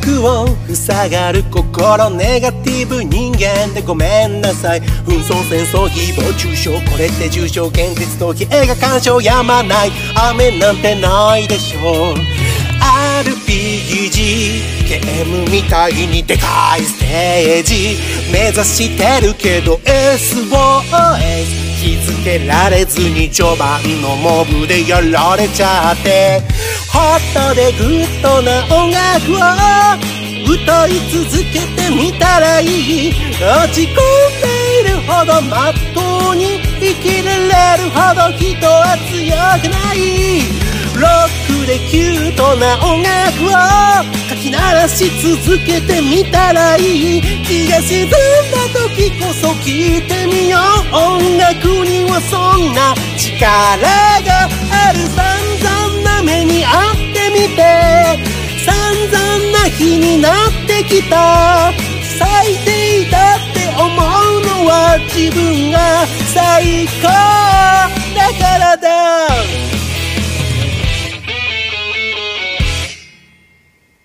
楽を塞がる心、ネガティブ人間でごめんなさい。紛争戦争誹謗中傷、これって重症現実逃避、映画鑑賞やまない、雨なんてないでしょう。 RPG ゲームみたいにでかいステージ目指してるけど SOS 気づけられずに序盤のモブでやられちゃって、ホットでグッドな音楽を歌い続けてみたらいい。落ち込んでいるほどまっとうに生きられるほど人は強くない。ロックでキュートな音楽をかき鳴らし続けてみたらいい。気が沈んだ時こそ聴いてみよう。音楽にはそんな力がある。散々な目にあってみて、散々な日になってきた。咲いていたって思うのは自分が最高だからだ。